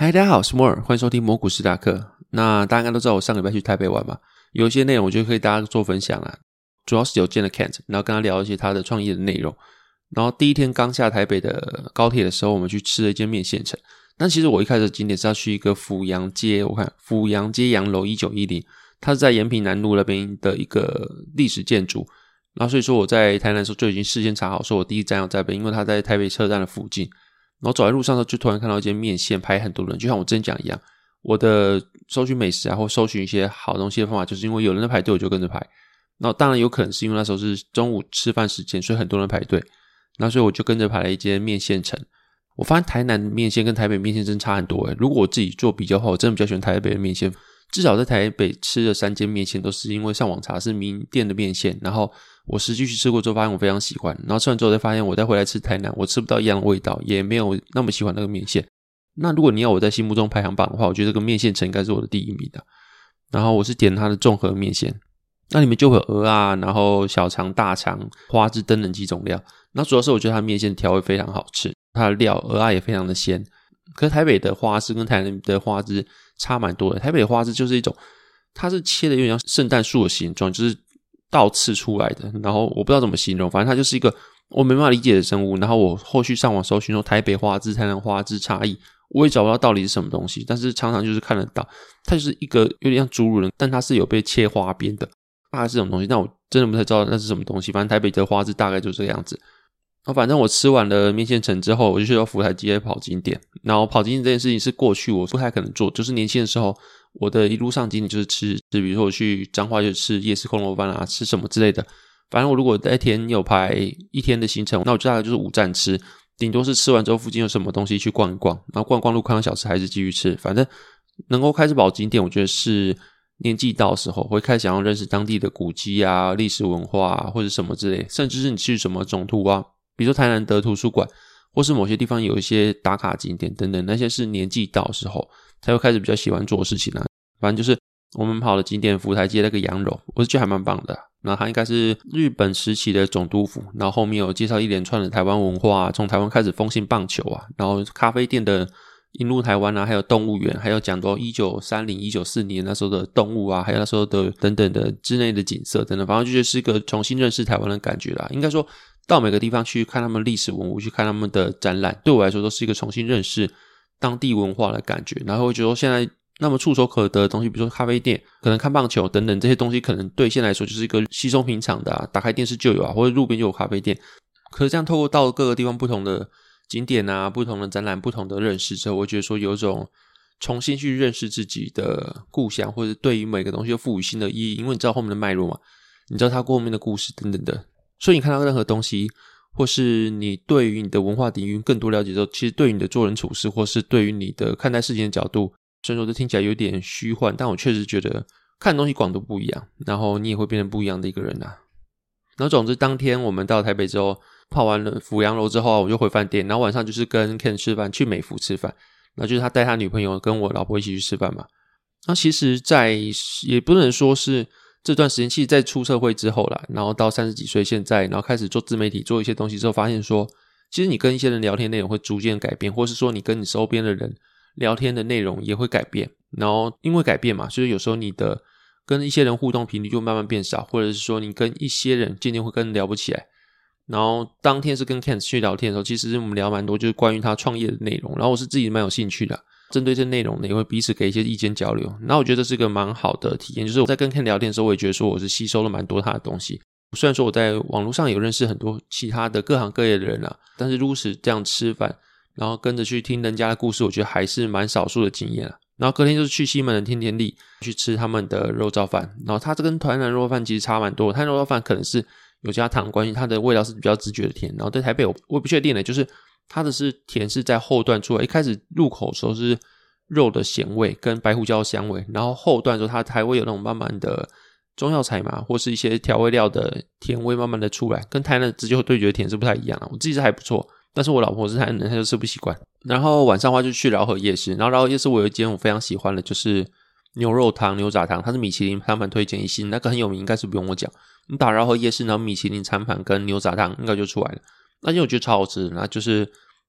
嗨，大家好，我是摩尔，欢迎收听摩股史达克。那大家应该都知道我上礼拜去台北玩嘛，有一些内容我觉得可以大家做分享啦。主要是有见了 Kent， 然后跟他聊一些他的创业的内容。然后第一天刚下台北的高铁的时候，我们去吃了一间面线城。但其实我一开始的景点是要去一个府阳街，我看府阳街洋楼1910，它是在延平南路那边的一个历史建筑。然后所以说我在台南的时候就已经事先查好说我第一站要在北，因为它在台北车站的附近。然后走在路上的时候就突然看到一间面线排很多人，就像我之前讲一样，我的搜寻美食或搜寻一些好东西的方法就是因为有人在排队我就跟着排。然后当然有可能是因为那时候是中午吃饭时间，所以很多人排队，然后所以我就跟着排了一间面线城。我发现台南面线跟台北面线真差很多如果我自己做比较的话，我真的比较喜欢台北的面线。至少在台北吃的3间面线都是因为上网查是名店的面线，然后我实际去吃过之后发现我非常喜欢，然后吃完之后再发现我再回来吃台南我吃不到一样的味道，也没有那么喜欢那个面线。那如果你要我在心目中排行榜的话，我觉得这个面线城应该是我的第一名的。然后我是点它的综合面线，那里面就会有鹅啊，然后小肠、大肠、花枝等等几种料。那主要是我觉得它面线调味非常好吃，它的料鹅啊也非常的鲜。可是台北的花枝跟台南的花枝差蛮多的。台北的花枝就是一种，它是切的有点像圣诞树的形状，就是倒刺出来的，然后我不知道怎么形容，反正它就是一个我没办法理解的生物。然后我后续上网搜寻说台北花枝、台南花枝差异，我也找不到到底是什么东西，但是常常就是看得到，它就是一个有点像猪肉人，但它是有被切花边的，大概是这种东西。但我真的不太知道那是什么东西，反正台北的花枝大概就这个样子。反正我吃完了面线城之后，我就去到福台街跑景点。然后跑景点这件事情是过去我不太可能做，就是年轻的时候我的一路上景点就是吃，比如说我去彰化就吃夜市空肉饭啊，吃什么之类的。反正我如果那天有排一天的行程，那我就大概就是5站吃，顶多是吃完之后附近有什么东西去逛一逛，然后逛逛路看到小吃还是继续吃。反正能够开始跑景点，我觉得是年纪到的时候会开始想要认识当地的古迹啊、历史文化啊，或者什么之类，甚至是你去什么总图啊，比如说台南的图书馆，或是某些地方有一些打卡景点等等，那些是年纪到的时候才会开始比较喜欢做的事情啊。反正就是我们跑的景点福台街那个洋楼，我是觉得还蛮棒的。然后它应该是日本时期的总督府，然后后面有介绍一连串的台湾文化，从台湾开始风行棒球啊，然后咖啡店的引入台湾啊，还有动物园，还有讲到1930、1940年那时候的动物啊，还有那时候的等等的之内的景色等等，反正就觉得是一个重新认识台湾的感觉啦。应该说到每个地方去看他们历史文物，去看他们的展览，对我来说都是一个重新认识当地文化的感觉。然后会觉得说现在那么触手可得的东西，比如说咖啡店，可能看棒球等等这些东西，可能对现在来说就是一个稀松平常的打开电视就有啊，或者路边就有咖啡店。可是这样透过到各个地方不同的景点啊，不同的展览，不同的认识之后，我觉得说有种重新去认识自己的故乡，或者对于每个东西赋予新的意义，因为你知道后面的脉络嘛，你知道它后面的故事等等的，所以你看到任何东西，或是你对于你的文化底蕴更多了解之后，其实对于你的做人处事，或是对于你的看待事情的角度，虽然说这听起来有点虚幻，但我确实觉得看东西广度不一样，然后你也会变成不一样的一个人啊。然后总之当天我们到台北之后，跑完了府洋楼之后我就回饭店，然后晚上就是跟 Ken 吃饭，去美孚吃饭，然后就是他带他女朋友跟我老婆一起去吃饭嘛。那其实也不能说是这段时间，其实在出社会之后啦，然后到30几岁现在，然后开始做自媒体做一些东西之后，发现说其实你跟一些人聊天内容会逐渐改变，或是说你跟你周边的人聊天的内容也会改变。然后因为改变嘛，所以有时候你的跟一些人互动频率就慢慢变少，或者是说你跟一些人渐渐会跟人聊不起来。然后当天是跟 Ken 去聊天的时候，其实我们聊蛮多就是关于他创业的内容，然后我是自己蛮有兴趣的，针对这内容呢也会彼此给一些意见交流。那我觉得这是一个蛮好的体验，就是我在跟 Ken 聊天的时候，我也觉得说我是吸收了蛮多他的东西。虽然说我在网络上有认识很多其他的各行各业的人啊，但是如此这样吃饭然后跟着去听人家的故事，我觉得还是蛮少数的经验啊。然后隔天就是去西门的天天利去吃他们的肉燥饭，然后它这跟台南肉燥饭其实差蛮多，台南肉燥饭可能是有加糖的关系，它的味道是比较直觉的甜，然后在台北我也不确定的，就是它的是甜是在后段出来，一开始入口的时候是肉的咸味跟白胡椒的香味，然后后段的时候它还会有那种慢慢的中药材嘛，或是一些调味料的甜味慢慢的出来，跟台南直接对决的甜是不太一样的。我自己是还不错，但是我老婆是台南人，她就吃不习惯。然后晚上的话就去饶河夜市，然后饶河夜市我有一间我非常喜欢的，就是牛肉汤、牛杂汤，它是米其林餐盘推荐一星，那个很有名，应该是不用我讲。你打饶河夜市，然后米其林餐盘跟牛杂汤应该就出来了。那因为我觉得超好吃的，那就是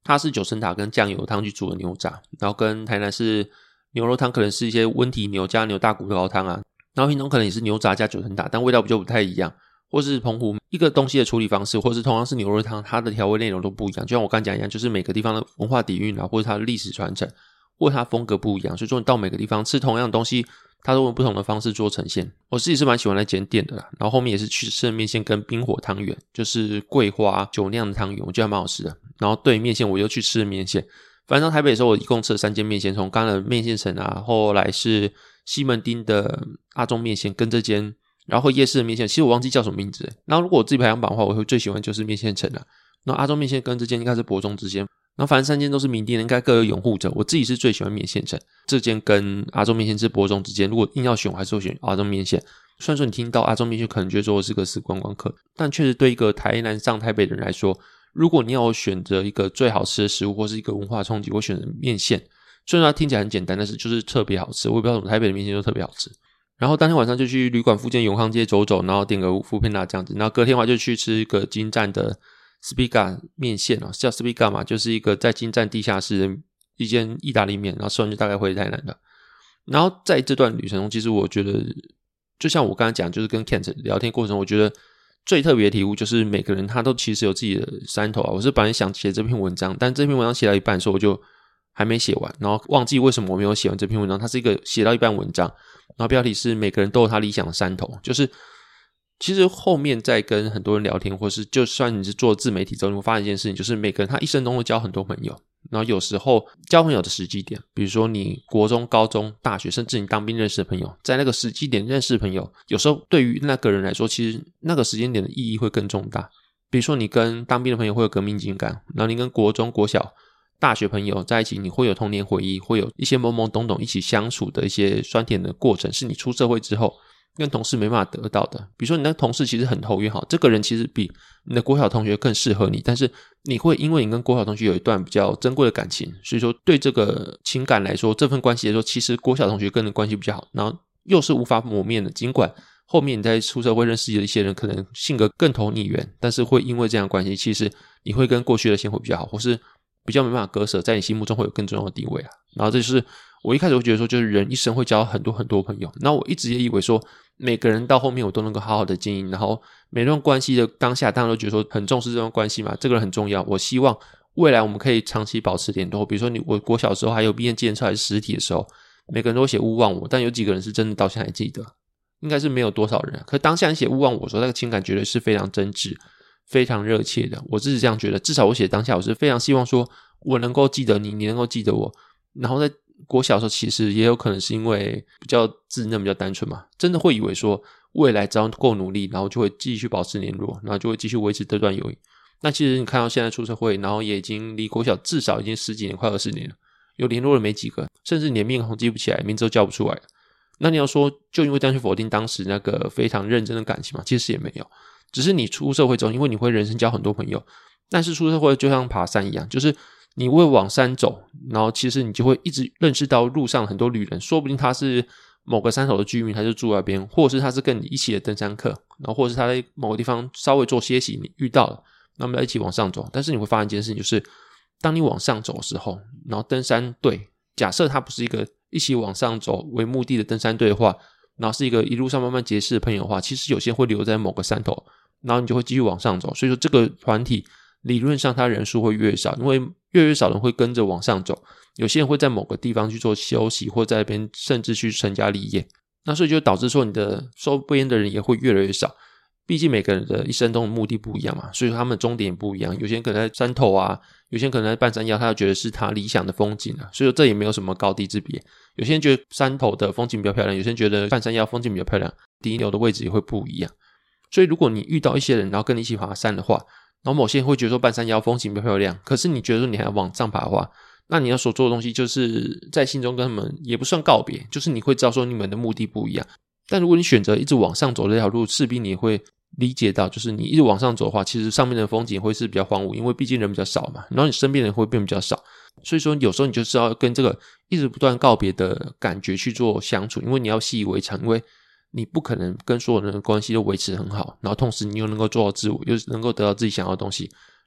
它是九层塔跟酱油汤去煮的牛杂，然后跟台南是牛肉汤，可能是一些温体牛加牛大骨头汤啊，然后屏东可能也是牛杂加九层塔，但味道就不太一样。或是澎湖一个东西的处理方式，或是同样是牛肉汤，它的调味内容都不一样，就像我刚才讲一样，就是每个地方的文化底蕴啊，或者它的历史传承，或者它风格不一样，所以说你到每个地方吃同样的东西，它都用不同的方式做呈现。我自己是蛮喜欢那间店的啦，然后后面也是去吃的面线跟冰火汤圆，就是桂花酒酿的汤圆，我觉得还蛮好吃的。然后对面线我又去吃了面线，反正到台北的时候我一共吃了3间面线，从刚刚的面线城啊，后来是西门町的阿中面线跟这间，然后夜市的面线，其实我忘记叫什么名字。然后如果我自己排行榜的话，我会最喜欢就是面线城啦。那阿中面线跟这间应该是伯仲之间，然后反正3间都是名店，应该各有拥护者。我自己是最喜欢面线城，这间跟阿中面线是伯仲之间。如果硬要选，我还是会选阿中面线。虽然说你听到阿中面线可能觉得说我是个死观光客，但确实对一个台南上台北的人来说，如果你要选择一个最好吃的食物或是一个文化冲击，我选择面线。虽然它听起来很简单，但是就是特别好吃。我也不知道怎么台北的面线就特别好吃。然后当天晚上就去旅馆附近永康街走走，然后点个foodpanda这样子。然后隔天的话就去吃一个金站的 Spiga 面线哦，是叫 Spiga 嘛，就是一个在金站地下室的一间意大利面。然后吃完就大概回台南了。然后在这段旅程中，其实我觉得就像我刚才讲，就是跟 Kent 聊天过程中，我觉得最特别的体悟就是每个人他都其实有自己的山头啊。我是本来想写这篇文章，但这篇文章写到一半的时候我就还没写完，然后忘记为什么我没有写完这篇文章。它是一个写到一半文章，然后标题是每个人都有他理想的山头。就是其实后面在跟很多人聊天，或是就算你是做自媒体之后，你会发现一件事情，就是每个人他一生中会交很多朋友，然后有时候交朋友的时机点，比如说你国中、高中、大学，甚至你当兵认识的朋友，在那个时机点认识的朋友，有时候对于那个人来说，其实那个时间点的意义会更重大。比如说你跟当兵的朋友会有革命情感，然后你跟国中、国小、大学朋友在一起，你会有童年回忆，会有一些懵懵懂懂一起相处的一些酸甜的过程，是你出社会之后跟同事没办法得到的。比如说你那个同事其实很投缘好，这个人其实比你的国小同学更适合你，但是你会因为你跟国小同学有一段比较珍贵的感情，所以说对这个情感来说，这份关系来说，其实国小同学跟你的关系比较好，然后又是无法磨灭的。尽管后面你在出社会认识的一些人可能性格更投你缘，但是会因为这样的关系，其实你会跟过去的线会比较好，或是比较没办法割舍，在你心目中会有更重要的地位啊。然后这就是我一开始会觉得说，就是人一生会交很多很多朋友。那我一直也以为说，每个人到后面我都能够好好的经营，然后每段关系的当下，大家都觉得说很重视这段关系嘛，这个人很重要。我希望未来我们可以长期保持联络。比如说我国小的时候还有毕业纪念册还是实体的时候，每个人都会写勿忘我，但有几个人是真的到现在还记得，应该是没有多少人。可当下你写勿忘我的时候，那个情感绝对是非常真挚、非常热切的。我是这样觉得，至少我写当下，我是非常希望说我能够记得你，你能够记得我。然后在国小的时候，其实也有可能是因为比较稚嫩、比较单纯嘛，真的会以为说未来只要够努力，然后就会继续保持联络，然后就会继续维持这段友谊。那其实你看到现在出社会，然后也已经离国小至少已经10几年，快20年了，有联络的没几个，甚至连面孔记不起来，名字都叫不出来了。那你要说就因为这样去否定当时那个非常认真的感情嘛？其实也没有，只是你出社会之后，因为你会人生交很多朋友，但是出社会就像爬山一样，就是你会往山走，然后其实你就会一直认识到路上很多旅人，说不定他是某个山头的居民，他就住在那边，或者是他是跟你一起的登山客，然后或者是他在某个地方稍微做歇息，你遇到了，那么一起往上走。但是你会发现一件事情，就是当你往上走的时候，然后登山队假设他不是一个一起往上走为目的的登山队的话，然后是一个一路上慢慢结识的朋友的话，其实有些会留在某个山头，然后你就会继续往上走。所以说这个团体理论上它人数会越少，因为越少人会跟着往上走，有些人会在某个地方去做休息，或在那边甚至去成家立业。那所以就导致说你的周边的人也会越来越少，毕竟每个人的一生中的目的不一样嘛，所以说他们终点也不一样。有些人可能在山头啊，有些人可能在半山腰，他就觉得是他理想的风景啊，所以说这也没有什么高低之别。有些人觉得山头的风景比较漂亮，有些人觉得半山腰风景比较漂亮，停留的位置也会不一样。所以如果你遇到一些人，然后跟你一起爬山的话，然后某些人会觉得说半山腰风景比较漂亮，可是你觉得说你还要往上爬的话，那你要所做的东西就是在心中跟他们也不算告别，就是你会知道说你们的目的不一样。但如果你选择一直往上走这条路，势必你会理解到，就是你一直往上走的话，其实上面的风景会是比较荒芜，因为毕竟人比较少嘛，然后你身边的人会变比较少，所以说有时候你就是要跟这个一直不断告别的感觉去做相处，因为你要习以为常，因为你不可能跟所有人的关系都维持很好，然后同时你又能够做到自我，又能够得到自己想要的东西。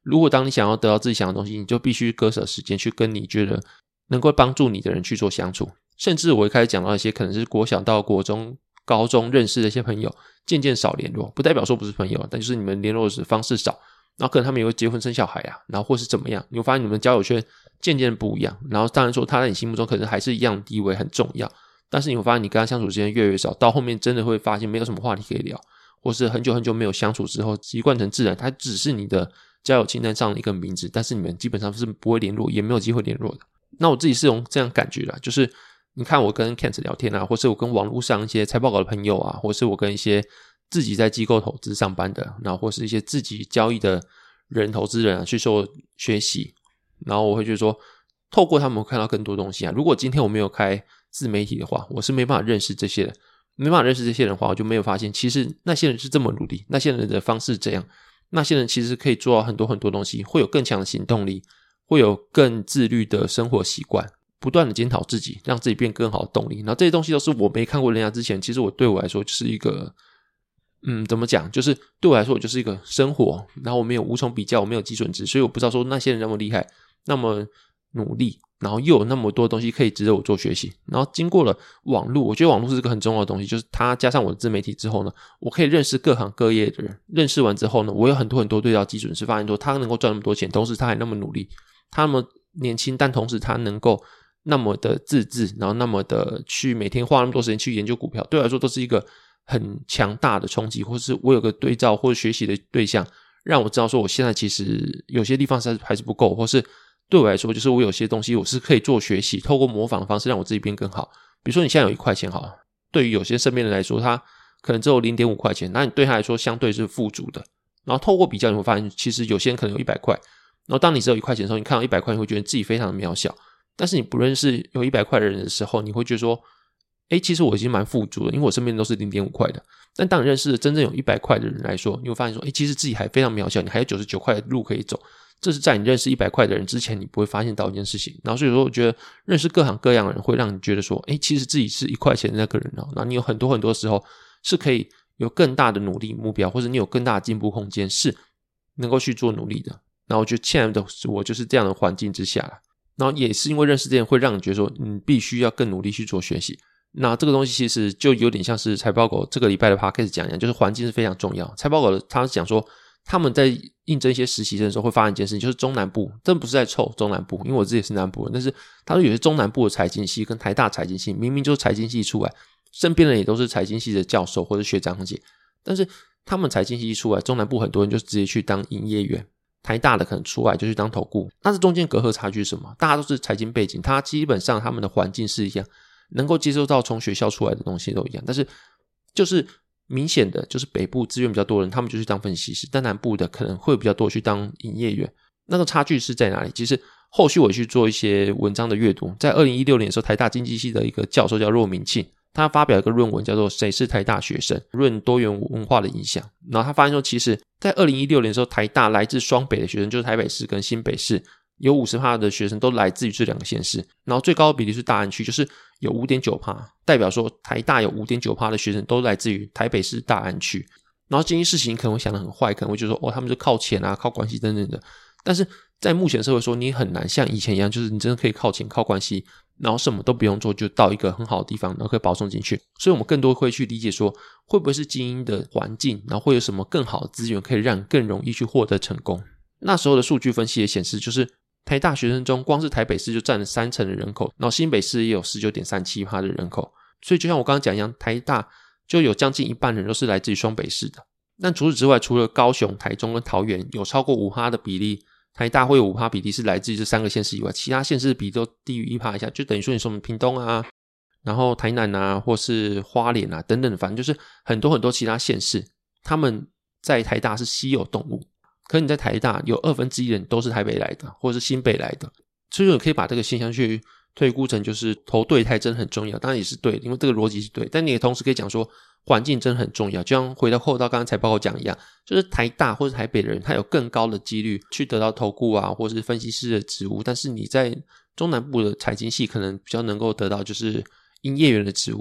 如果当你想要得到自己想要的东西，你就必须割舍时间去跟你觉得能够帮助你的人去做相处。甚至我一开始讲到一些可能是国小到国中高中认识的一些朋友渐渐少联络，不代表说不是朋友，但就是你们联络的方式少，然后可能他们也会结婚生小孩啊，然后或是怎么样，你会发现你们交友圈渐渐不一样，然后当然说他在你心目中可能还是一样的地位很重要，但是你会发现你跟他相处时间越来越少，到后面真的会发现没有什么话题可以聊，或是很久很久没有相处之后习惯成自然，他只是你的交友清单上的一个名字，但是你们基本上是不会联络，也没有机会联络的。那我自己是用这样感觉啦，就是你看我跟 Kent 聊天啊，或是我跟网络上一些财报稿的朋友啊，或是我跟一些自己在机构投资上班的，然后或是一些自己交易的人投资人啊去做学习，然后我会觉得说透过他们看到更多东西啊。如果今天我没有开自媒体的话，我是没办法认识这些人，没办法认识这些人的话，我就没有发现其实那些人是这么努力，那些人的方式这样，那些人其实可以做到很多很多东西，会有更强的行动力，会有更自律的生活习惯，不断的检讨自己，让自己变更好的动力。然后这些东西都是我没看过人家之前，其实对我来说就是一个怎么讲，就是对我来说我就是一个生活，然后我没有无从比较，我没有基准值，所以我不知道说那些人那么厉害，那么努力，然后又有那么多东西可以值得我做学习。然后经过了网络，我觉得网络是一个很重要的东西，就是它加上我的自媒体之后呢，我可以认识各行各业的人，认识完之后呢，我有很多很多对照基准，是发现说他能够赚那么多钱，同时他还那么努力，他那么年轻，但同时他能够那么的自制，然后那么的去每天花那么多时间去研究股票，对我来说都是一个很强大的冲击，或是我有个对照或者学习的对象，让我知道说我现在其实有些地方还是不够，或是对我来说就是我有些东西我是可以做学习，透过模仿的方式让我自己变更好。比如说你现在有1块钱好了，对于有些身边人来说他可能只有 0.5 块钱，那你对他来说相对是富足的，然后透过比较你会发现其实有些人可能有100块，然后当你只有1块钱的时候，你看到100块你会觉得自己非常的渺小，但是你不认识有100块的人的时候，你会觉得说其实我已经蛮富足了，因为我身边都是 0.5 块的。但当你认识了真正有100块的人来说，你会发现说其实自己还非常渺小，你还有99块的路可以走，这是在你认识100块的人之前你不会发现到一件事情。然后所以说我觉得认识各行各样的人会让你觉得说其实自己是1块钱的那个人，然后你有很多很多时候是可以有更大的努力目标，或者你有更大的进步空间是能够去做努力的。然后我觉得现在的我就是这样的环境之下啦，然后也是因为认识这些人会让你觉得说你必须要更努力去做学习。那这个东西其实就有点像是财报狗这个礼拜的 podcast 讲一样，就是环境是非常重要。财报狗他讲说他们在应征一些实习生的时候会发现一件事情，就是中南部，真不是在臭中南部，因为我自己也是南部人，但是他说有些中南部的财经系跟台大财经系明明就是财经系出来，身边人也都是财经系的教授或者学长姐，但是他们财经系出来，中南部很多人就直接去当营业员，台大的可能出来就去当投顾，那这中间隔阂差距是什么？大家都是财经背景，他基本上他们的环境是一样，能够接受到从学校出来的东西都一样，但是就是明显的就是北部资源比较多的人他们就去当分析师，但南部的可能会比较多去当营业员。那个差距是在哪里？其实后续我去做一些文章的阅读，在2016年的时候，台大经济系的一个教授叫骆明庆，他发表一个论文叫做谁是台大学生，论多元文化的影响。然后他发现说其实在2016年的时候，台大来自双北的学生，就是台北市跟新北市，有 50% 的学生都来自于这2个县市，然后最高的比例是大安区，就是有 5.9%， 代表说台大有 5.9% 的学生都来自于台北市大安区。然后这件事情可能会想得很坏，可能会觉得说他们就靠钱啊靠关系等等的，但是在目前社会说你很难像以前一样，就是你真的可以靠钱靠关系，然后什么都不用做就到一个很好的地方，然后可以保送进去。所以我们更多会去理解说会不会是精英的环境，然后会有什么更好的资源可以让你更容易去获得成功。那时候的数据分析也显示，就是台大学生中光是台北市就占了30%的人口，然后新北市也有 19.37% 的人口，所以就像我刚刚讲一样，台大就有将近一半人都是来自于双北市的。但除此之外，除了高雄、台中跟桃园有超过 5% 的比例，台大会有 5% 比例是来自于这3个县市以外，其他县市的比例都低于 1% 以下，就等于说你说我们屏东啊，然后台南啊，或是花莲啊等等，反正就是很多很多其他县市，他们在台大是稀有动物，可是你在台大有1/2人都是台北来的或是新北来的，所以你可以把这个现象去推估成就是投对台真的很重要，当然也是对的，因为这个逻辑是对，但你也同时可以讲说环境真的很重要，就像回到刚刚财报讲一样，就是台大或是台北的人他有更高的几率去得到投顾啊或是分析师的职务，但是你在中南部的财经系可能比较能够得到就是营业员的职务，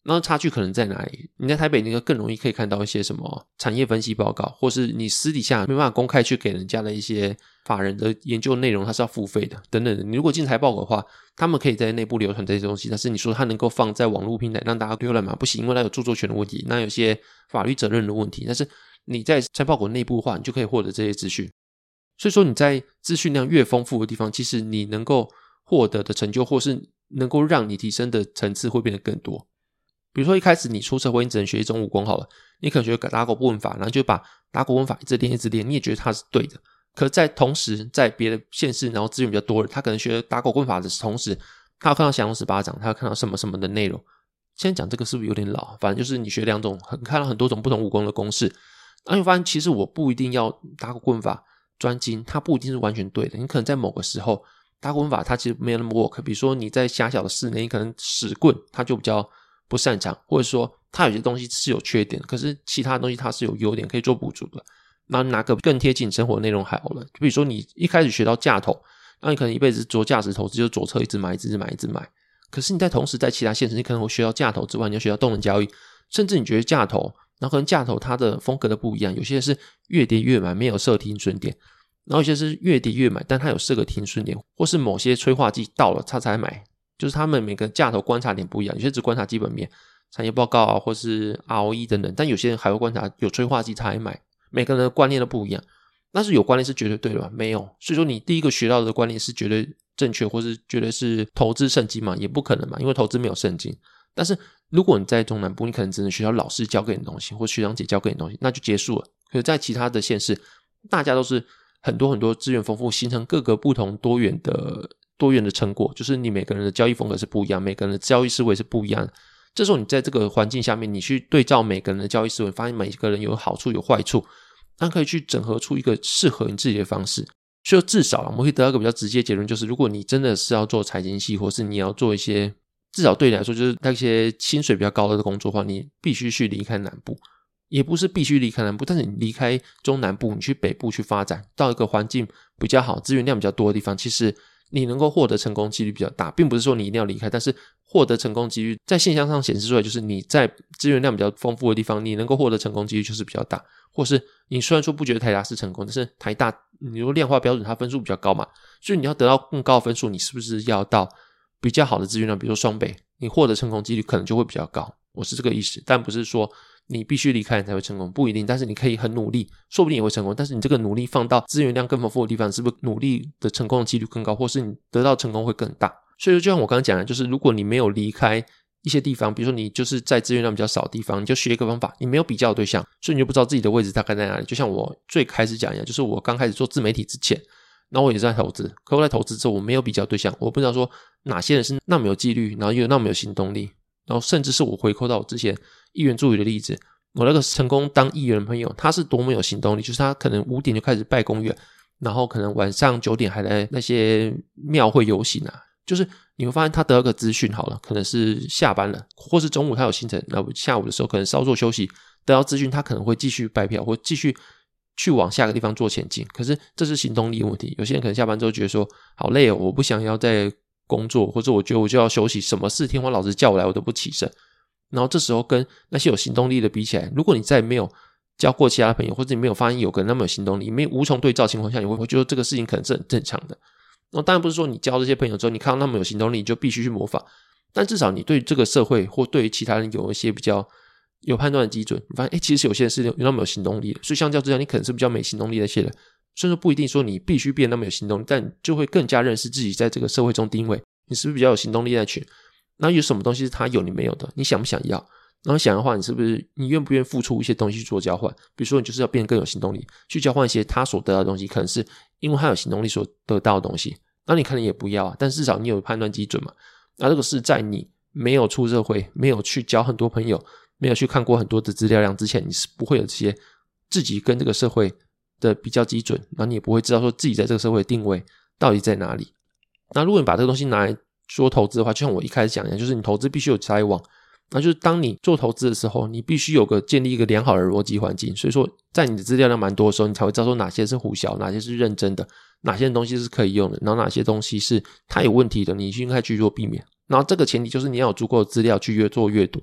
那差距可能在哪里？你在台北那个更容易可以看到一些什么产业分析报告，或是你私底下没办法公开去给人家的一些法人的研究内容，它是要付费的等等的。你如果进财报的话，他们可以在内部流传这些东西，但是你说它能够放在网络平台让大家浏览吗？不行，因为它有著作权的问题，那有些法律责任的问题。但是你在财报狗内部的话，你就可以获得这些资讯。所以说你在资讯量越丰富的地方，其实你能够获得的成就，或是能够让你提升的层次会变得更多。比如说一开始你出社会你只能学一种武功好了，你可能学打狗不文法，然后就把打狗文法一直练一直练，你也觉得它是对的。可在同时在别的县市，然后资源比较多的，他可能学打狗文法的同时，他要看到降龙十八掌，他要看到什么什么的内容。现在讲这个是不是有点老？反正就是你学两种，看到很多种不同武功的公式，然后你发现其实我不一定要打狗文法专精，它不一定是完全对的。你可能在某个时候打狗文法它其实没有那么 work， 比如说你在狭小的室内，你可能使棍它就比较不擅长，或者说它有些东西是有缺点，可是其他的东西它是有优点可以做补足的。然后拿个更贴近生活的内容好了，就比如说你一开始学到价投，那你可能一辈子做价值投资，就左侧一直买一直买一直买。可是你在同时在其他县市，你可能会学到价投之外，你要学到动能交易，甚至你觉得价投，然后可能价投它的风格的不一样，有些是越跌越买没有设停损点，然后有些是越跌越买但它有设个停损点，或是某些催化剂到了它才买，就是他们每个价投观察点不一样，有些只观察基本面产业报告啊，或是 ROE 等等，但有些人还会观察有催化剂才买，每个人的观念都不一样。但是有观念是绝对对的吗？没有。所以说你第一个学到的观念是绝对正确，或是绝对是投资圣经嘛？也不可能嘛，因为投资没有圣经。但是如果你在中南部，你可能只能学到老师教给你的东西，或学长姐教给你的东西，那就结束了。可是在其他的县市，大家都是很多很多资源丰富，形成各个不同多元的成果，就是你每个人的交易风格是不一样，每个人的交易思维是不一样的。这时候你在这个环境下面，你去对照每个人的交易思维，发现每个人有好处有坏处，那可以去整合出一个适合你自己的方式。所以至少我们可以得到一个比较直接结论，就是如果你真的是要做财经系，或是你要做一些至少对你来说就是那些薪水比较高的工作的话，你必须去离开南部。也不是必须离开南部，但是你离开中南部，你去北部去发展，到一个环境比较好资源量比较多的地方，其实你能够获得成功几率比较大。并不是说你一定要离开，但是获得成功几率在现象上显示出来，就是你在资源量比较丰富的地方，你能够获得成功几率就是比较大。或是你虽然说不觉得台大是成功，但是台大你如果量化标准它分数比较高嘛，所以你要得到更高的分数，你是不是要到比较好的资源量，比如说双北，你获得成功几率可能就会比较高。我是这个意思，但不是说你必须离开你才会成功，不一定。但是你可以很努力，说不定也会成功。但是你这个努力放到资源量更丰富的地方，是不是努力的成功的几率更高，或是你得到成功会更大？所以就像我刚刚讲的，就是如果你没有离开一些地方，比如说你就是在资源量比较少的地方，你就学一个方法，你没有比较的对象，所以你就不知道自己的位置大概在哪里。就像我最开始讲一样，就是我刚开始做自媒体之前，然后我也是在投资，可我在投资之后我没有比较对象，我不知道说哪些人是那么有纪律，然后又那么有行动力，然后甚至是我回扣到我之前议员助理的例子，我那个成功当议员的朋友，他是多么有行动力，就是他可能5点就开始拜公园，然后可能晚上9点还在那些庙会游行啊，就是你会发现他得到个资讯好了，可能是下班了，或是中午他有行程，然后下午的时候可能稍作休息，得到资讯他可能会继续拜票，或继续去往下个地方做前进。可是这是行动力的问题，有些人可能下班之后觉得说好累哦，我不想要再工作，或者我觉得我就要休息，什么事天皇老子叫我来我都不起身。然后这时候跟那些有行动力的比起来，如果你再没有交过其他朋友，或者你没有发现有个人那么有行动力，没有无从对照情况下，你会觉得这个事情可能是很正常的。然后当然不是说你交这些朋友之后，你看到那么有行动力你就必须去模仿，但至少你对这个社会或对于其他人有一些比较有判断的基准，你发现其实有些人是有那么有行动力的，所以相较之下你可能是比较没行动力的那些人。所以说不一定说你必须变那么有行动力，但你就会更加认识自己在这个社会中定位，你是不是比较有行动力那群，然后有什么东西是他有你没有的，你想不想要，然后想的话，你是不是你愿不愿意付出一些东西去做交换？比如说你就是要变得更有行动力，去交换一些他所得到的东西，可能是因为他有行动力所得到的东西，那你可能也不要啊，但至少你有判断基准嘛。那这个是在你没有出社会，没有去交很多朋友，没有去看过很多的资料量之前，你是不会有这些自己跟这个社会的比较基准，然后你也不会知道说自己在这个社会的定位到底在哪里。那如果你把这个东西拿来说投资的话，就像我一开始讲一样，就是你投资必须有财网，那就是当你做投资的时候，你必须建立一个良好的逻辑环境。所以说在你的资料量蛮多的时候，你才会知道说哪些是胡淆，哪些是认真的，哪些东西是可以用的，然后哪些东西是它有问题的，你应该去做避免。然后这个前提就是你要有足够的资料去做阅读，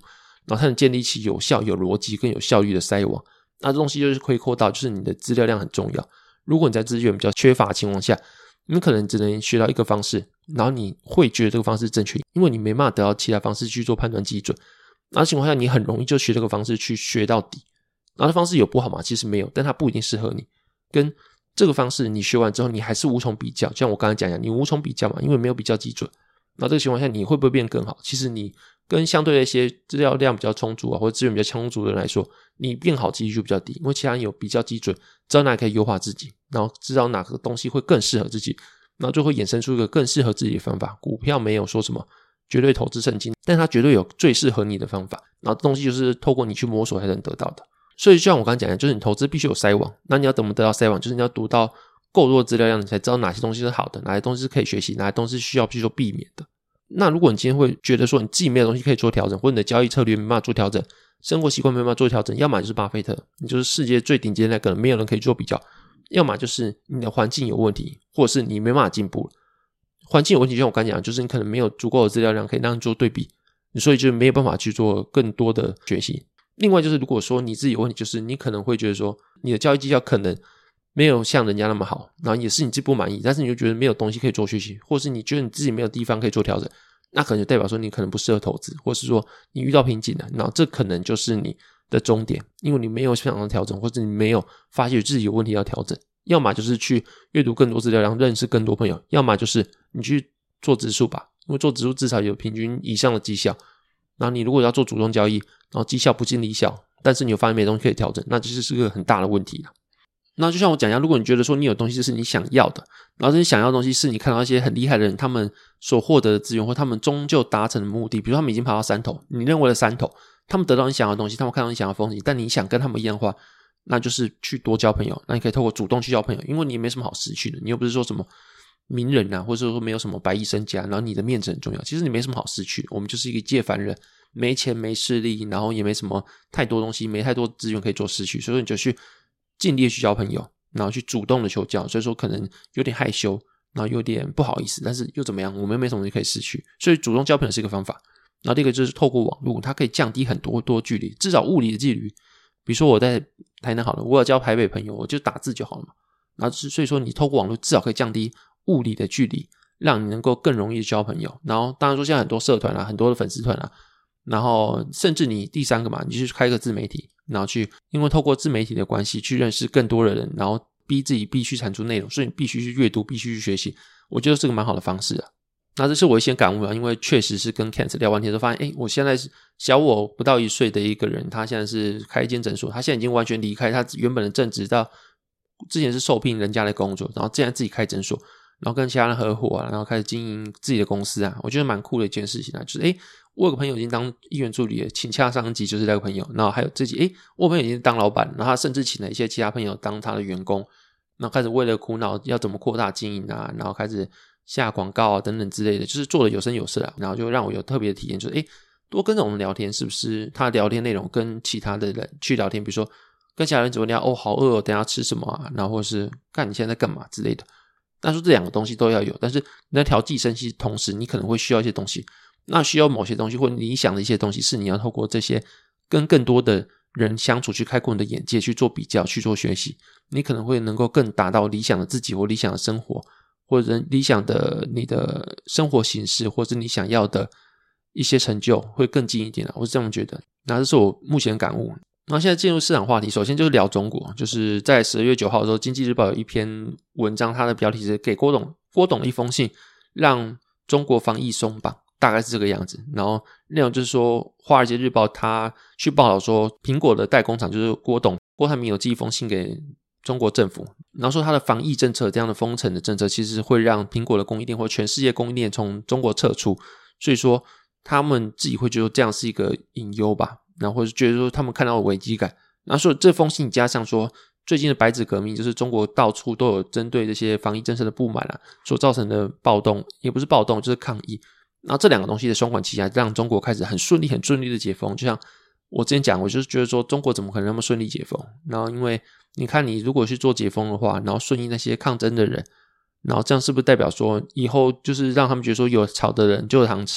然后才能建立起有效、有逻辑跟有效率的筛网。那这东西就是可以扩到，就是你的资料量很重要。如果你在资源比较缺乏的情况下，你可能只能学到一个方式，然后你会觉得这个方式正确，因为你没办法得到其他方式去做判断基准。然后情况下你很容易就学这个方式去学到底。然后这方式有不好吗？其实没有，但它不一定适合你。跟这个方式你学完之后你还是无从比较，就像我刚才讲一样，你无从比较嘛，因为没有比较基准。那这个情况下你会不会变更好？其实你跟相对的一些资料量比较充足或者资源比较充足的人来说，你变好几率就比较低，因为其他人有比较基准，知道哪里可以优化自己，然后知道哪个东西会更适合自己，然后就会衍生出一个更适合自己的方法。股票没有说什么绝对投资圣经，但它绝对有最适合你的方法，然后东西就是透过你去摸索才能得到的。所以就像我刚刚讲的，就是你投资必须有筛网，那你要怎么得到筛网？就是你要读到够多的资料量，你才知道哪些东西是好的，哪些东西是可以学习，哪些东西是需要去做避免的。那如果你今天会觉得说你自己没有东西可以做调整，或者你的交易策略没办法做调整，生活习惯没办法做调整，要么就是巴菲特，你就是世界最顶尖的那个人，没有人可以做比较，要么就是你的环境有问题，或者是你没办法进步。环境有问题就像我刚讲，就是你可能没有足够的资料量可以让你做对比，所以就没有办法去做更多的学习。另外就是如果说你自己有问题，就是你可能会觉得说你的交易绩效可能没有像人家那么好，然后也是你自己不满意，但是你就觉得没有东西可以做学习，或是你觉得你自己没有地方可以做调整，那可能就代表说你可能不适合投资，或是说你遇到瓶颈了，然后这可能就是你的终点，因为你没有想要调整，或者你没有发觉自己有问题要调整，要么就是去阅读更多资料，然后认识更多朋友，要么就是你去做指数吧，因为做指数至少有平均以上的绩效。然后你如果要做主动交易，然后绩效不尽理想，但是你有发现没东西可以调整，那这就是个很大的问题了。那就像我讲一样，如果你觉得说你有东西是你想要的，然后这些想要的东西是你看到一些很厉害的人他们所获得的资源，或他们终究达成的目的，比如说他们已经爬到山头，你认为的山头，他们得到你想要的东西，他们看到你想要的风景，但你想跟他们一样的话，那就是去多交朋友。那你可以透过主动去交朋友，因为你也没什么好失去的，你又不是说什么名人啊，或者说没有什么百亿身家，然后你的面子很重要，其实你没什么好失去的，我们就是一个介凡人，没钱没势力，然后也没什么太多东西，没太多资源可以做失去，所以你就去尽力去交朋友，然后去主动的求教，所以说可能有点害羞，然后有点不好意思，但是又怎么样，我们又没什么东西可以失去，所以主动交朋友是一个方法。然后第一个就是透过网络，它可以降低很多距离，至少物理的距离。比如说我在台南好了，我有交台北朋友，我就打字就好了嘛。然后所以说你透过网络至少可以降低物理的距离，让你能够更容易交朋友。然后当然说现在很多社团啊，很多的粉丝团啊，然后甚至你第三个嘛，你就去开一个自媒体，然后去因为透过自媒体的关系去认识更多的人，然后逼自己必须产出内容，所以你必须去阅读，必须去学习，我觉得是个蛮好的方式啊。那这是我一些感悟啊，因为确实是跟 Kent 聊完天之后发现，我现在是小我不到1岁的一个人，他现在是开一间诊所，他现在已经完全离开他原本的正职，到之前是受聘人家的工作，然后现在自己开诊所，然后跟其他人合伙啊，然后开始经营自己的公司啊，我觉得蛮酷的一件事情啊，就是我有个朋友已经当议员助理了，请洽上一集就是那个朋友，然后还有自己我有朋友已经当老板，然后他甚至请了一些其他朋友当他的员工，然后开始为了苦恼要怎么扩大经营啊，然后开始下广告啊等等之类的，就是做的有声有色啊，然后就让我有特别的体验，就是多跟这种人聊天，是不是他的聊天内容跟其他的人去聊天，比如说跟其他人怎么聊，好饿等一下吃什么啊，然后或是看你现在在干嘛之类的，但是这两个东西都要有，但是你在调剂声息同时你可能会需要一些东西，那需要某些东西或你想的一些东西是你要透过这些跟更多的人相处去开阔你的眼界，去做比较，去做学习，你可能会能够更达到理想的自己或理想的生活，或者理想的你的生活形式，或者你想要的一些成就会更近一点我是这样觉得。那这是我目前的感悟。那现在进入市场话题，首先就是聊中国，就是在12月9号的时候，经济日报有一篇文章，它的标题是给郭董的一封信，让中国防疫松绑，大概是这个样子。然后内容就是说，华尔街日报他去报道说，苹果的代工厂就是郭台铭有寄一封信给中国政府，然后说他的防疫政策这样的封城的政策其实会让苹果的供应链或全世界供应链从中国撤出，所以说他们自己会觉得这样是一个隐忧吧，然后或者觉得说他们看到了危机感，然后说这封信加上说最近的白纸革命，就是中国到处都有针对这些防疫政策的不满所造成的暴动，也不是暴动就是抗议，然后这两个东西的双管齐下，让中国开始很顺利的解封。就像我之前讲，我就是觉得说中国怎么可能那么顺利解封，然后因为你看你如果去做解封的话，然后顺应那些抗争的人，然后这样是不是代表说以后就是让他们觉得说有草的人就有糖吃，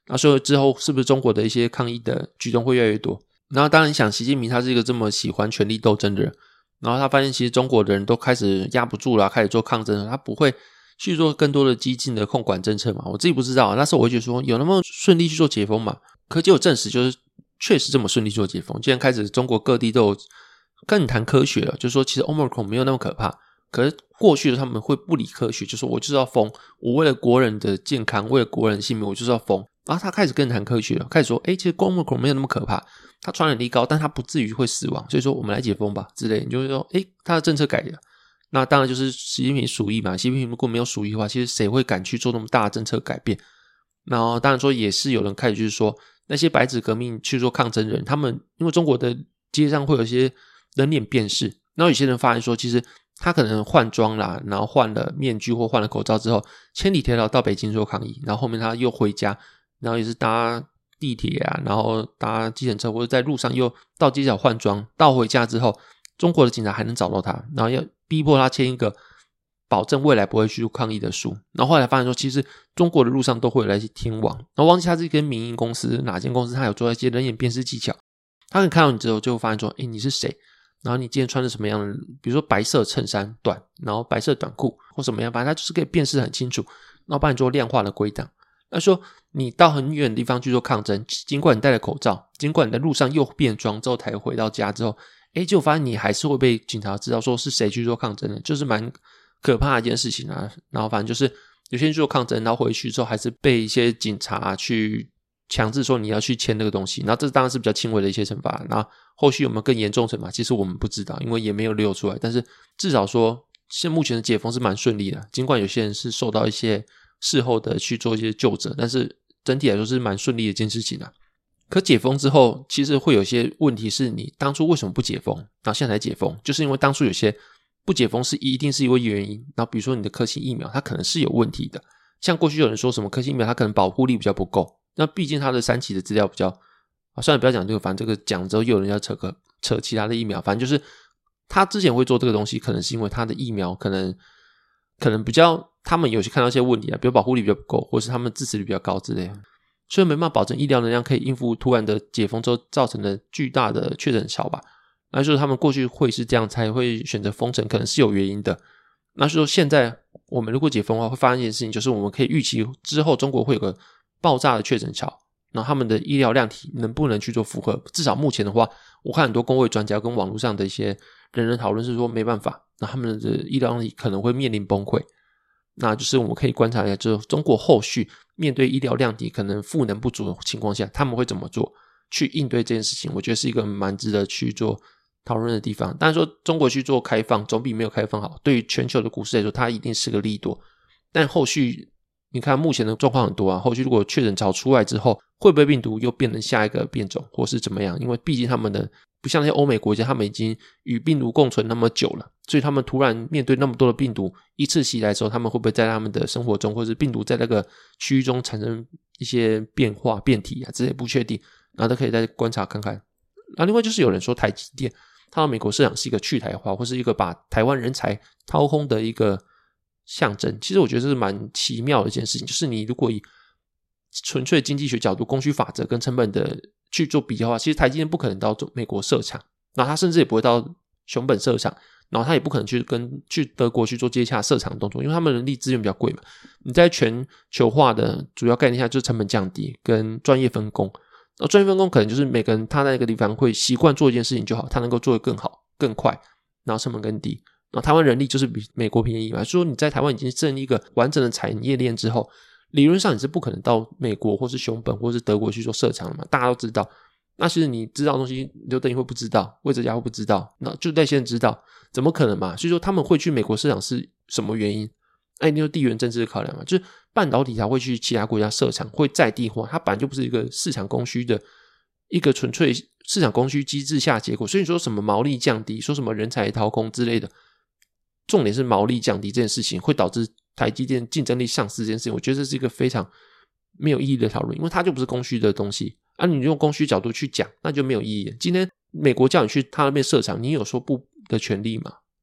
那所以之后是不是中国的一些抗议的举动会越来越多？然后当然想习近平他是一个这么喜欢权力斗争的人，然后他发现其实中国的人都开始压不住了，开始做抗争了，他不会去做更多的激进的控管政策嘛？我自己不知道，那时候我会觉得说有那么顺利去做解封嘛？可结果证实就是确实这么顺利做解封，既然开始中国各地都有更谈科学了，就是说其实 Omicron 没有那么可怕，可是过去的他们会不理科学，就说我就是要封，我为了国人的健康，为了国人的性命，我就是要封。然后他开始更谈科学了，开始说其实 Omicron 没有那么可怕，它传染力高，但它不至于会死亡，所以说我们来解封吧之类的。你就会说他的政策改了，那当然就是习近平属意嘛。习近平如果没有属意的话，其实谁会敢去做那么大的政策改变？然后当然说也是有人开始就是说那些白纸革命去做抗争人，他们因为中国的街上会有一些人脸辨识，然后有些人发现说其实他可能换装啦，然后换了面具或换了口罩之后，千里迢迢到北京做抗议，然后后面他又回家，然后也是搭地铁啊，然后搭计程车或者在路上又到街角换装，到回家之后中国的警察还能找到他，然后要逼迫他签一个保证未来不会去抗议的书。然后后来发现说其实中国的路上都会有那些天网，然后忘记他是跟民营公司哪间公司他有做一些人眼辨识技巧，他可以看到你之后就会发现说你是谁，然后你今天穿的什么样的，比如说白色衬衫短，然后白色短裤或什么样，反正他就是可以辨识很清楚，然后帮你做量化的归档。那说你到很远的地方去做抗争，尽管你戴了口罩，尽管你在路上又变装之后才回到家之后，结果发现你还是会被警察知道说是谁去做抗争的，就是蛮可怕的一件事情啊。然后反正就是有些人去做抗争，然后回去之后还是被一些警察去强制说你要去签那个东西，然后这当然是比较轻微的一些惩罚，然后后续有没有更严重惩罚其实我们不知道，因为也没有流出来，但是至少说现目前的解封是蛮顺利的，尽管有些人是受到一些事后的去做一些救责，但是整体来说是蛮顺利的一件事情啊。可解封之后其实会有一些问题，是你当初为什么不解封，然后现在才解封，就是因为当初有些不解封是一定是因为原因，然后比如说你的科兴疫苗它可能是有问题的，像过去有人说什么科兴疫苗它可能保护力比较不够，那毕竟它的3期的资料比较算了不要讲这个，反正这个讲之后又有人要扯其他的疫苗，反正就是他之前会做这个东西可能是因为他的疫苗可能比较他们有些看到一些问题啊，比如保护力比较不够，或是他们致死率比较高之类的，所以没办法保证医疗能量可以应付突然的解封之后造成的巨大的确诊潮吧。那就是他们过去会是这样才会选择封城，可能是有原因的。那就是说现在我们如果解封的话会发生一件事情，就是我们可以预期之后中国会有个爆炸的确诊潮，然后他们的医疗量体能不能去做负荷，至少目前的话我看很多公卫专家跟网络上的一些人讨论是说没办法，那他们的医疗量体可能会面临崩溃。那就是我们可以观察一下，就是中国后续面对医疗量体可能赋能不足的情况下他们会怎么做去应对这件事情，我觉得是一个蛮值得去做讨论的地方。当然说中国去做开放总比没有开放好，对于全球的股市来说它一定是个利多，但后续你看目前的状况很多啊，后续如果确诊潮出来之后会不会病毒又变成下一个变种或是怎么样，因为毕竟他们的不像那些欧美国家他们已经与病毒共存那么久了，所以他们突然面对那么多的病毒一次袭来的时候，他们会不会在他们的生活中或是病毒在那个区域中产生一些变化变体啊这些不确定，然后都可以再观察看看。然后另外就是有人说台积电它到美国市场是一个去台化或是一个把台湾人才掏空的一个象征，其实我觉得这是蛮奇妙的一件事情，就是你如果以纯粹经济学角度供需法则跟成本的去做比较的话，其实台积电不可能到美国设厂，然后它甚至也不会到熊本设厂，然后它也不可能去德国去做接洽设厂的动作，因为他们人力资源比较贵嘛。你在全球化的主要概念下就是成本降低跟专业分工，然后专业分工可能就是每个人他在那个地方会习惯做一件事情就好，他能够做得更好更快，然后成本更低，然后台湾人力就是比美国便宜嘛，所以说你在台湾已经建立一个完整的产业链之后，理论上你是不可能到美国或是熊本或是德国去做设厂的嘛，大家都知道。那其实你知道的东西刘德英会不知道，魏哲家会不知道，那就那些人知道，怎么可能嘛？所以说他们会去美国设厂是什么原因？一定有地缘政治的考量嘛，就是半导体它会去其他国家设厂会在地化，它本来就不是一个市场供需的一个纯粹市场供需机制下结果，所以说什么毛利降低，说什么人才掏空之类的，重点是毛利降低这件事情会导致台积电竞争力丧失这件事情，我觉得这是一个非常没有意义的讨论，因为它就不是供需的东西啊，你用供需角度去讲那就没有意义。今天美国叫你去他那边设厂，你有说不的权利吗？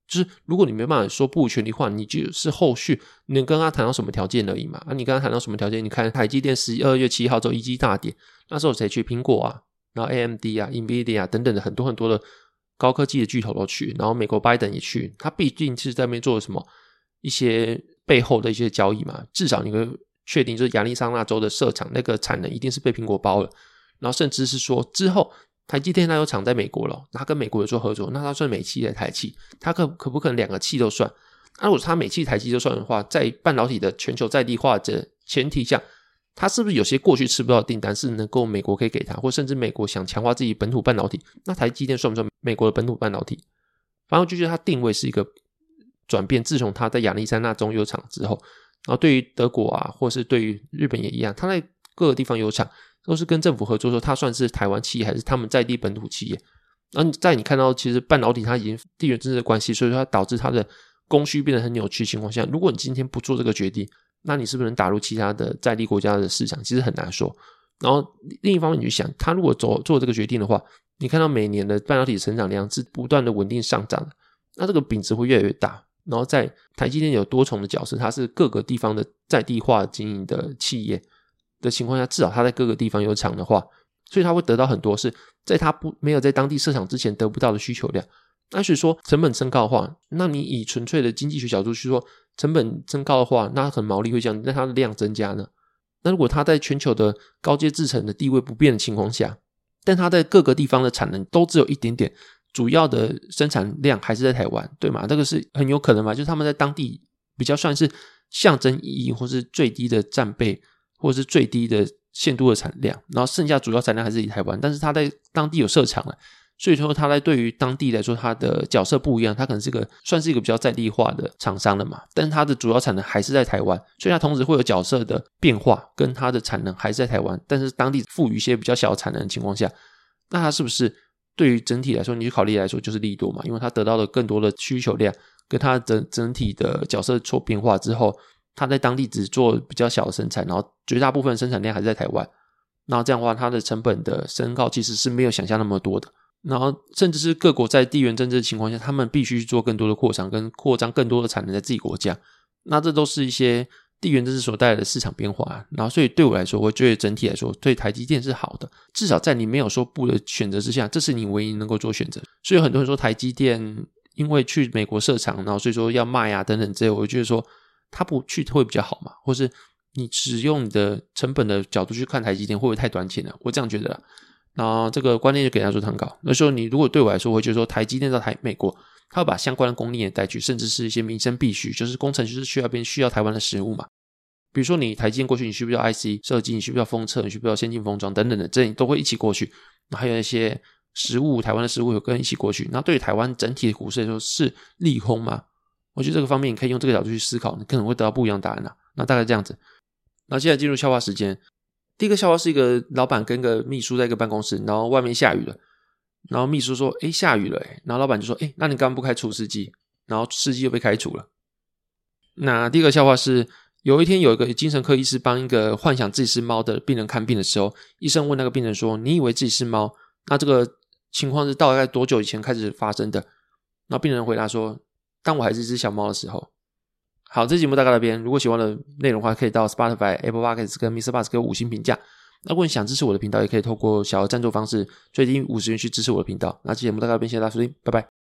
就是如果你没办法说不权利化，你就是后续你能跟他谈到什么条件而已嘛。你跟他谈到什么条件？你看台积电12月7号之后一击大跌，那时候谁去？苹果啊，然后 AMD 啊 NVIDIA 啊等等的很多很多的高科技的巨头都去，然后美国拜登也去，他毕竟是在那边做了什么一些背后的一些交易嘛，至少你会确定就是亚利桑那州的设厂那个产能一定是被苹果包了，然后甚至是说之后台积电它有厂在美国了，他跟美国有做合作，那他算美企还是台企？他可不可能两个企都算？那如果他美企台积都算的话，在半导体的全球在地化的前提下，他是不是有些过去吃不到的订单是能够美国可以给他，或甚至美国想强化自己本土半导体，那台积电算不算美国的本土半导体？反正我就觉得它定位是一个转变，自从他在亚利桑那州有厂之后，然后对于德国啊，或是对于日本也一样，他在各个地方有厂都是跟政府合作，说他算是台湾企业还是他们在地本土企业。然后在你看到其实半导体它已经地缘政治的关系，所以说它导致它的供需变得很扭曲的情况下，如果你今天不做这个决定，那你是不是能打入其他的在地国家的市场，其实很难说。然后另一方面你去想，他如果做这个决定的话，你看到每年的半导体成长量是不断的稳定上涨的，那这个饼值会越来越大。然后在台积电有多重的角色，它是各个地方的在地化经营的企业的情况下，至少它在各个地方有厂的话，所以它会得到很多是在它没有在当地设厂之前得不到的需求量。那所以说成本升高的话，那你以纯粹的经济学角度去说成本升高的话，那可能毛利会降低，但它的量增加呢？那如果它在全球的高阶制程的地位不变的情况下，但它在各个地方的产能都只有一点点，主要的生产量还是在台湾，对吗？这个是很有可能嘛，就是他们在当地比较算是象征意义，或是最低的占备，或者是最低的限度的产量，然后剩下主要产量还是以台湾，但是他在当地有设厂了，所以说他在对于当地来说他的角色不一样，他可能是算是一个比较在地化的厂商了嘛，但是他的主要产能还是在台湾，所以他同时会有角色的变化，跟他的产能还是在台湾，但是当地赋予一些比较小的产能的情况下，那他是不是对于整体来说，你去考虑来说就是利多嘛？因为他得到了更多的需求量，跟他整体的角色做变化之后，他在当地只做比较小的生产，然后绝大部分生产量还是在台湾，然后这样的话，它的成本的升高其实是没有想象那么多的。然后甚至是各国在地缘政治的情况下，他们必须做更多的扩张，跟扩张更多的产能在自己国家。那这都是一些地缘政治所带来的市场变化。然后所以对我来说，我觉得整体来说对台积电是好的，至少在你没有说不的选择之下，这是你唯一能够做选择。所以有很多人说台积电因为去美国设厂，然后所以说要卖啊等等之类，我觉得说他不去会比较好嘛，或是你只用你的成本的角度去看台积电会不会太短浅了，我这样觉得啦。然后这个观念就给他做参考。那时候你如果对我来说，我会觉得说台积电到美国，他会把相关的供应链带去，甚至是一些民生必须，就是工程师需要台湾的食物嘛。比如说你台积电过去，你需不需要 IC 设计，你需不需要封测，你需不需要先进封装等等的，这你都会一起过去。然后还有一些食物，台湾的食物有跟一起过去。那对于台湾整体的股市来说是利空吗？我觉得这个方面你可以用这个角度去思考，你可能会得到不一样的答案啊。那大概这样子。那接下来进入笑话时间。第一个笑话是一个老板跟个秘书在一个办公室，然后外面下雨了，然后秘书说下雨了然后老板就说那你刚刚不开除湿机，然后湿机又被开除了。那第一个笑话是有一天有一个精神科医师帮一个幻想自己是猫的病人看病的时候，医生问那个病人说，你以为自己是猫，那这个情况是大概多久以前开始发生的？然后病人回答说，当我还是一只小猫的时候。好，这节目大概到这边，如果喜欢的内容的话，可以到 Spotify、Apple Podcasts 跟 MrBus 给我5星评价。那如果你想支持我的频道，也可以透过小额赞助方式最低50元去支持我的频道。那这节目大概到这边，谢谢大家收听，拜拜。